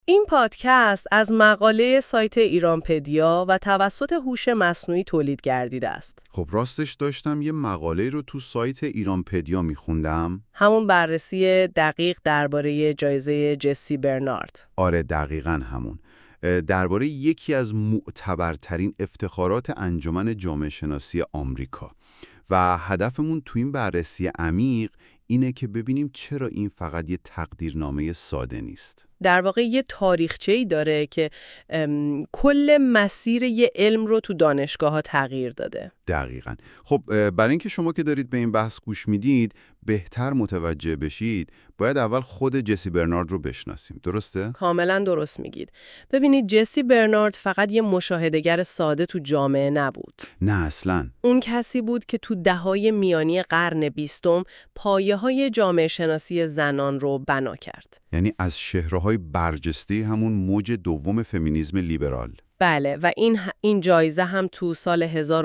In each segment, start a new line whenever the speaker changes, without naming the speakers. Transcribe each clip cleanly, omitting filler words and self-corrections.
این پادکست از مقاله سایت ایرانپدیا و توسط هوش مصنوعی تولید گردیده است.
خب راستش داشتم یه مقاله رو تو سایت ایرانپدیا میخوندم.
همون بررسی دقیق درباره جایزه جسی برنارد.
آره دقیقاً همون. درباره یکی از معتبرترین افتخارات انجمن جامعه شناسی آمریکا. و هدفمون تو این بررسی عمیق اینه که ببینیم چرا این فقط یه تقدیرنامه ساده نیست.
در واقع یه تاریخچه‌ای داره که کل مسیر یه علم رو تو دانشگاه‌ها تغییر داده.
دقیقاً. خب برای اینکه شما که دارید به این بحث گوش میدید بهتر متوجه بشید، باید اول خود جسی برنارد رو بشناسیم. درسته؟
کاملا درست میگید. ببینید جسی برنارد فقط یه مشاهده‌گر ساده تو جامعه نبود.
نه اصلاً.
اون کسی بود که تو دهه‌های میانی قرن 20 پایه‌های جامعه شناسی زنان رو بنا کرد.
یعنی از چهره‌های برجسته همون موج دوم فمینیسم لیبرال.
بله و این جایزه هم تو سال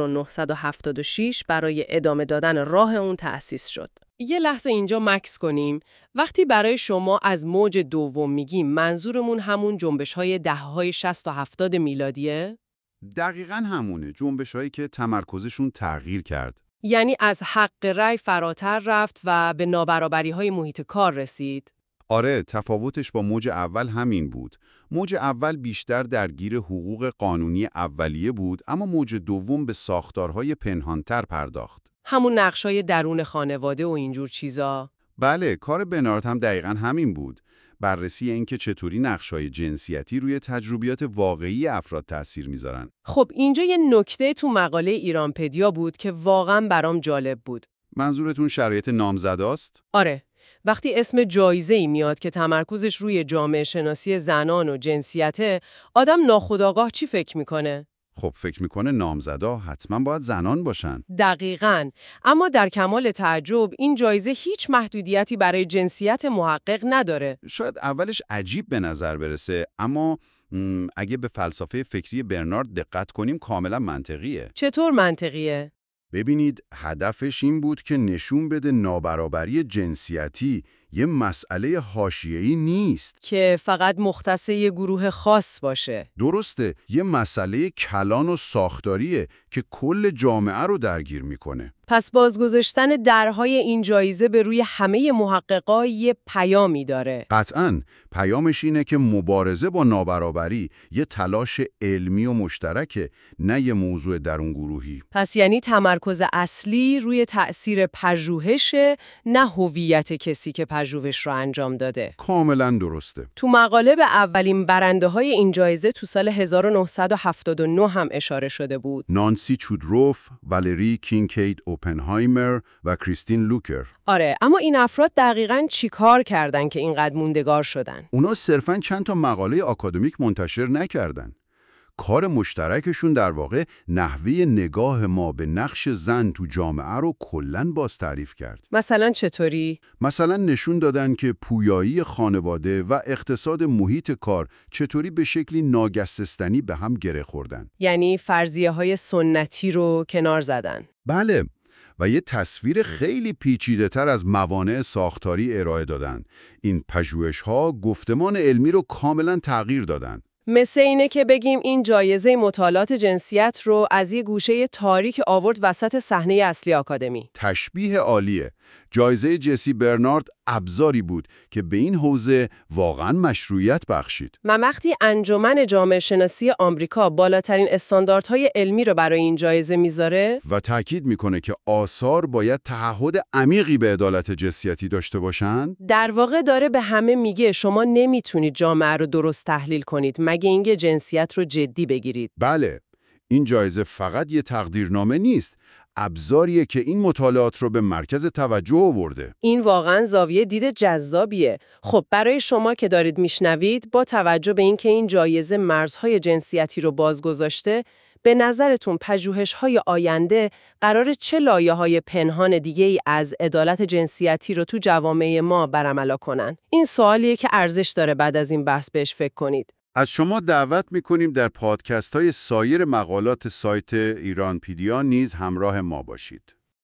1976 برای ادامه دادن راه اون تأسیس شد. یه لحظه اینجا مکث کنیم. وقتی برای شما از موج دوم میگیم منظورمون همون جنبش‌های دهه‌های 60 و 70 میلادیه؟
دقیقاً همونه. جنبش‌هایی که تمرکزشون تغییر کرد.
یعنی از حق رأی فراتر رفت و به نابرابری‌های محیط کار رسید.
آره، تفاوتش با موج اول همین بود. موج اول بیشتر درگیر حقوق قانونی اولیه بود، اما موج دوم به ساختارهای پنهانتر پرداخت.
همون نقشای درون خانواده و اینجور چیزا.
بله، کار برنارد هم دقیقاً همین بود. بررسی اینکه چطوری نقشای جنسیتی روی تجربیات واقعی افراد تأثیر میذارن.
خب اینجا یه نکته تو مقاله ایرانپدیا بود که واقعاً برام جالب بود.
منظورتون شرایط نامزداست؟
آره. وقتی اسم جایزه‌ای میاد که تمرکزش روی جامعه شناسی زنان و جنسیته، آدم ناخودآگاه چی فکر میکنه؟
خب فکر میکنه نامزدا حتما باید زنان باشن.
دقیقاً. اما در کمال تعجب این جایزه هیچ محدودیتی برای جنسیت محقق نداره.
شاید اولش عجیب به نظر برسه، اما اگه به فلسفه فکری برنارد دقت کنیم کاملا منطقیه.
چطور منطقیه؟
ببینید، هدفش این بود که نشون بده نابرابری جنسیتی یه مسئله حاشیه‌ای نیست
که فقط مختص یه گروه خاص باشه.
درسته، یه مسئله کلان و ساختاریه که کل جامعه رو درگیر میکنه.
پس بازگذاشتن درهای این جایزه به روی همه محققا یه پیامی داره.
قطعاً پیامش اینه که مبارزه با نابرابری یه تلاش علمی و مشترکه، نه یه موضوع درون گروهی.
پس یعنی تمرکز اصلی روی تأثیر پژوهشه، نه هویت کسی که پژوهش رو انجام داده.
کاملاً درسته.
تو مقاله به اولین برنده‌های این جایزه تو سال 1979 هم اشاره شده بود.
نانسی چودروف، والری کینکید اوپنهایمر و کریستین لوکر.
آره، اما این افراد دقیقاً چی کار کردن که اینقدر موندگار شدن؟
اونا صرفاً چند تا مقاله آکادمیک منتشر نکردن. کار مشترکشون در واقع نحوه نگاه ما به نقش زن تو جامعه رو کلاً باز تعریف کرد.
مثلا چطوری؟
مثلا نشون دادن که پویایی خانواده و اقتصاد محیط کار چطوری به شکلی ناگسستنی به هم گره خوردن.
یعنی فرضیه‌های سنتی رو کنار زدن.
بله، و یه تصویر خیلی پیچیده‌تر از موانع ساختاری ارائه دادن. این پژوهش‌ها گفتمان علمی رو کاملاً تغییر دادن.
مثل اینه که بگیم این جایزه مطالعات جنسیت رو از یه گوشه تاریک آورد وسط صحنه اصلی آکادمی.
تشبیه عالیه. جایزه جسی برنارد ابزاری بود که به این حوزه واقعاً مشروعیت بخشید.
وقتی انجمن جامعه شناسی آمریکا بالاترین استانداردهای علمی رو برای این جایزه میذاره
و تاکید میکنه که آثار باید تعهد عمیقی به عدالت جنسیتی داشته باشن،
در واقع داره به همه میگه شما نمیتونید جامعه رو درست تحلیل کنید مگه اینکه جنسیت رو جدی بگیرید.
بله، این جایزه فقط یه تقدیرنامه نیست، ابزاریه که این مطالعات رو به مرکز توجه آورده.
این واقعا زاویه دید جذابیه. خب برای شما که دارید میشنوید، با توجه به اینکه این جایزه مرزهای جنسیتی رو بازگذاشته، به نظرتون پژوهش‌های آینده قراره چه لایه‌های پنهان دیگه‌ای از عدالت جنسیتی رو تو جوامع ما برعملا کنن؟ این سوالیه که ارزش داره بعد از این بحث بهش فکر کنید.
از شما دعوت میکنیم در پادکست های سایر مقالات سایت ایرانپدیا نیز همراه ما باشید.